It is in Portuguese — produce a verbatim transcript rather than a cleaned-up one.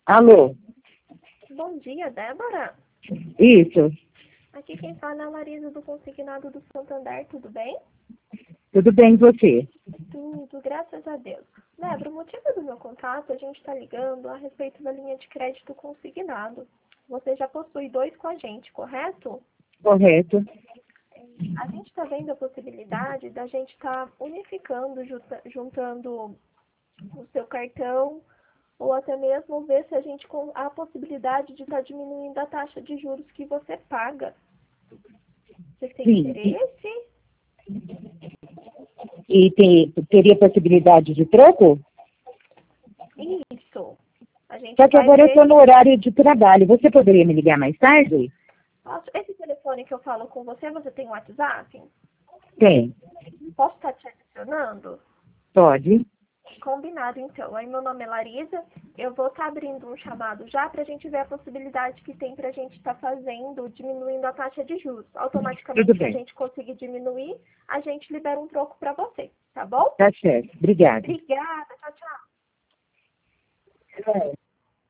Alô? Bom dia, Débora. Isso. Aqui quem fala é a Larisa do Consignado do Santander, tudo bem? Tudo bem, e você? Tudo, graças a Deus. Débora, o motivo do meu contato, a gente está ligando a respeito da linha de crédito consignado. Você já possui dois com a gente, correto? Correto. A gente está vendo a possibilidade da gente estar tá unificando, junta- juntando o seu cartão, ou até mesmo ver se a gente com a possibilidade de estar tá diminuindo a taxa de juros que você paga. Você tem Sim. interesse? E tem, teria possibilidade de troco? Isso. A gente Só que vai agora eu ver. estou no horário de trabalho. Você poderia me ligar mais tarde? Posso- Esse telefone que eu falo com você, você tem WhatsApp? Tem. Posso estar te adicionando? Pode. Combinado, então. Aí meu nome é Larisa. Eu vou estar abrindo um chamado já para a gente ver a possibilidade que tem para a gente estar fazendo, diminuindo a taxa de juros. Tudo Automaticamente que a bem. gente conseguir diminuir, a gente libera um troco para você, tá bom? Tá certo. Obrigada. Obrigada. Tchau, tchau.